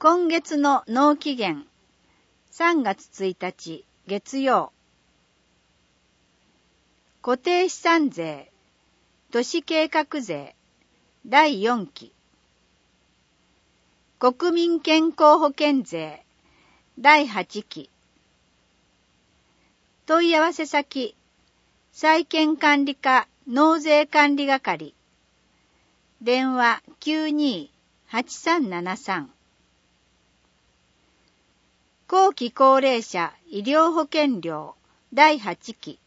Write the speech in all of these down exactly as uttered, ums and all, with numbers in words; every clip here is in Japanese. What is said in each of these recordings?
今月の納期限さんがつついたち月曜。固定資産税、都市計画税だいよんき。国民健康保険税だいはちき。問い合わせ先、債権管理課納税管理係。電話 きゅうにーはちさんななさん。後期高齢者医療保険料だいはちき。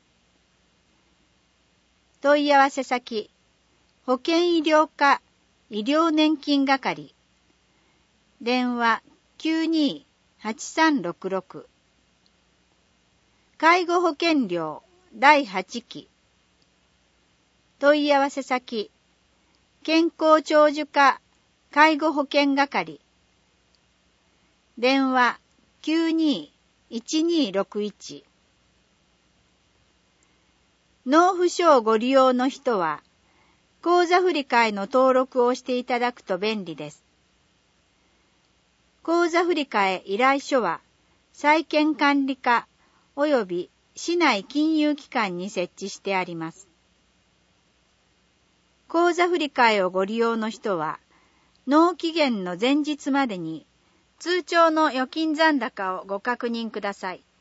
問い合わせ先、保険医療課医療年金係。電話 きゅうにーはちさんろくろく。介護保険料だいはちき。問い合わせ先、健康長寿課介護保険係。電話 きゅうにーいちにーろくいち。納付書をご利用の人は、口座振替の登録をしていただくと便利です。口座振替依頼書は、債権管理課及び市内金融機関に設置してあります。口座振替をご利用の人は、納期限の前日までに通帳の預金残高をご確認ください。